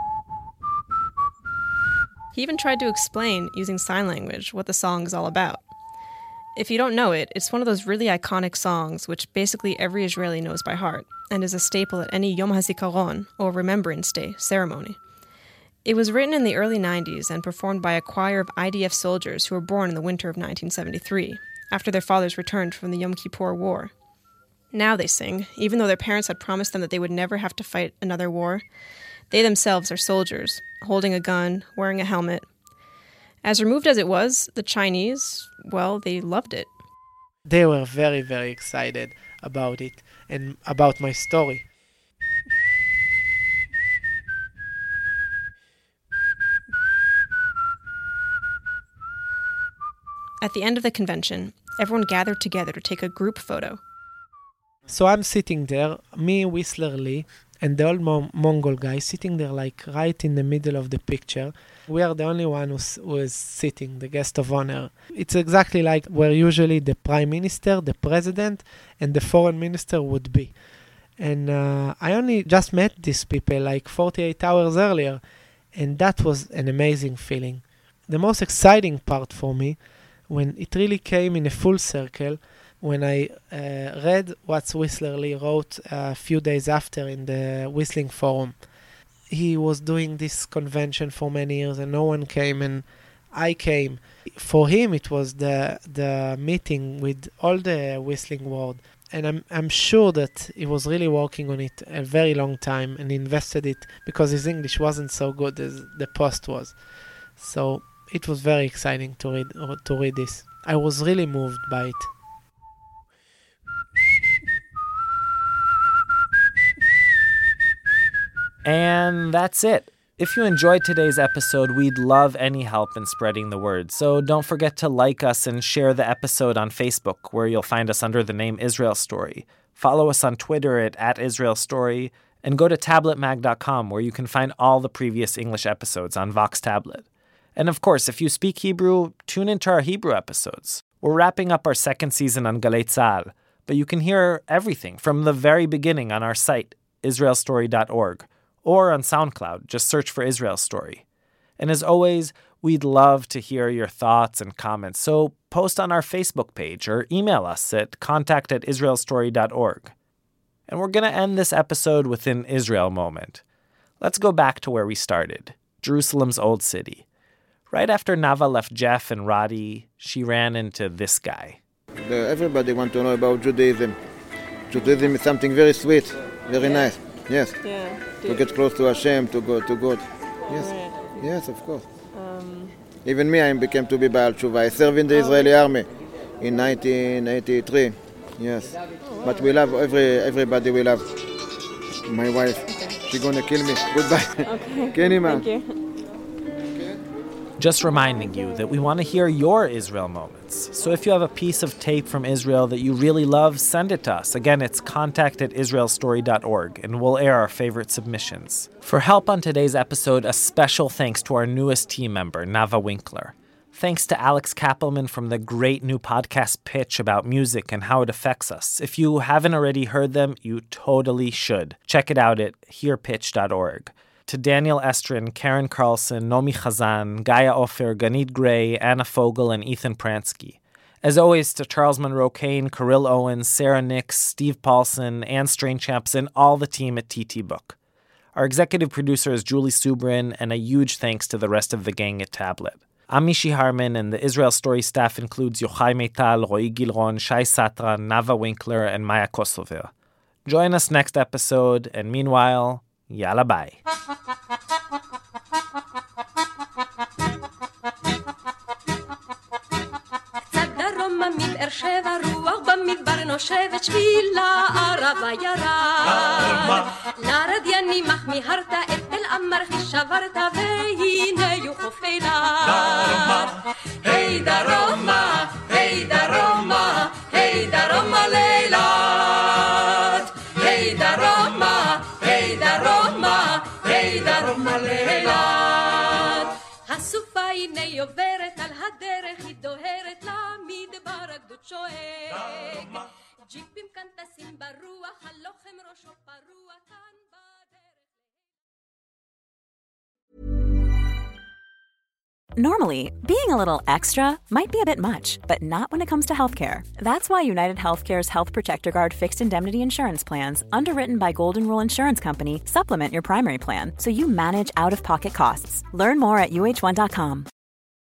He even tried to explain, using sign language, what the song is all about. If you don't know it, it's one of those really iconic songs which basically every Israeli knows by heart and is a staple at any Yom HaZikaron, or Remembrance Day, ceremony. It was written in the early 90s and performed by a choir of IDF soldiers who were born in the winter of 1973, after their fathers returned from the Yom Kippur War. Now they sing, even though their parents had promised them that they would never have to fight another war. They themselves are soldiers, holding a gun, wearing a helmet. As removed as it was, the Chinese, well, they loved it. They were very, very excited about it and about my story. At the end of the convention, everyone gathered together to take a group photo. So I'm sitting there, me, Whistler Lee, and the old Mongol guy sitting there like right in the middle of the picture. We are the only one who is sitting, the guest of honor. It's exactly like where usually the prime minister, the president, and the foreign minister would be. And I only just met these people like 48 hours earlier, and that was an amazing feeling. The most exciting part for me, when it really came in a full circle, when I read what Whistler Lee wrote a few days after in the Whistling Forum. He was doing this convention for many years and no one came, and I came. For him it was the meeting with all the whistling world, and I'm sure that he was really working on it a very long time and invested it because his English wasn't so good as the Post was. So it was very exciting to read this. I was really moved by it. And that's it. If you enjoyed today's episode, we'd love any help in spreading the word. So don't forget to like us and share the episode on Facebook, where you'll find us under the name Israel Story. Follow us on Twitter at Israel Story, And go to tabletmag.com where you can find all the previous English episodes on Vox Tablet. And of course, if you speak Hebrew, tune into our Hebrew episodes. We're wrapping up our second season on Galei Tzahal, but you can hear everything from the very beginning on our site, israelstory.org, or on SoundCloud. Just search for Israel Story. And as always, we'd love to hear your thoughts and comments, so post on our Facebook page or email us at contact@israelstory.org. And we're going to end this episode with an Israel moment. Let's go back to where we started, Jerusalem's Old City. Right after Nava left Jeff and Roddy, she ran into this guy. Everybody wants to know about Judaism. Judaism is something very sweet, very nice. Yes. Yeah. To get close to Hashem, to go to God. Yes. Right. Yes, of course. Even me, I became to be Baal Tshuva. I served in the Israeli army in 1983. Yes. But we love everybody. We love my wife. She's gonna kill me. Goodbye. Okay. Thank you. Just reminding you that we want to hear your Israel moments. So if you have a piece of tape from Israel that you really love, send it to us. Again, it's contact@israelstory.org, and we'll air our favorite submissions. For help on today's episode, a special thanks to our newest team member, Nava Winkler. Thanks to Alex Kappelman from the great new podcast Pitch about music and how it affects us. If you haven't already heard them, you totally should. Check it out at hearpitch.org. To Daniel Estrin, Karen Carlson, Nomi Chazan, Gaia Ofer, Ganit Gray, Anna Fogel, and Ethan Pransky. As always, to Charles Monroe Kane, Kirill Owens, Sarah Nix, Steve Paulson, Anne Strainchamps, and all the team at TT Book. Our executive producer is Julie Subrin, and a huge thanks to the rest of the gang at Tablet. I'm Mishi Harman, and the Israel Story staff includes Yochai Meital, Roy Gilron, Shai Satran, Nava Winkler, and Maya Kosover. Join us next episode, and meanwhile, yalla bye. מבאר שבע רוח במדבר נושבת שבילה ערבה ירד לרדייני מחמיהרת את תל אמר שברת והנה יוחוף אילת היי דרומה היי דרומה היי דרומה לאילת היי דרומה היי דרומה היי דרומה לאילת הסופה הנה עוברת על הדרך היא דוהרת למדבר הגדוד שואג ג'יפים כאן טסים ברוח הלוחם ראשו פרוע כאן בדרך Normally, being a little extra might be a bit much, but not when it comes to healthcare. That's why United Healthcare's Health Protector Guard fixed indemnity insurance plans, underwritten by Golden Rule Insurance Company, supplement your primary plan so you manage out-of-pocket costs. Learn more at uh1.com.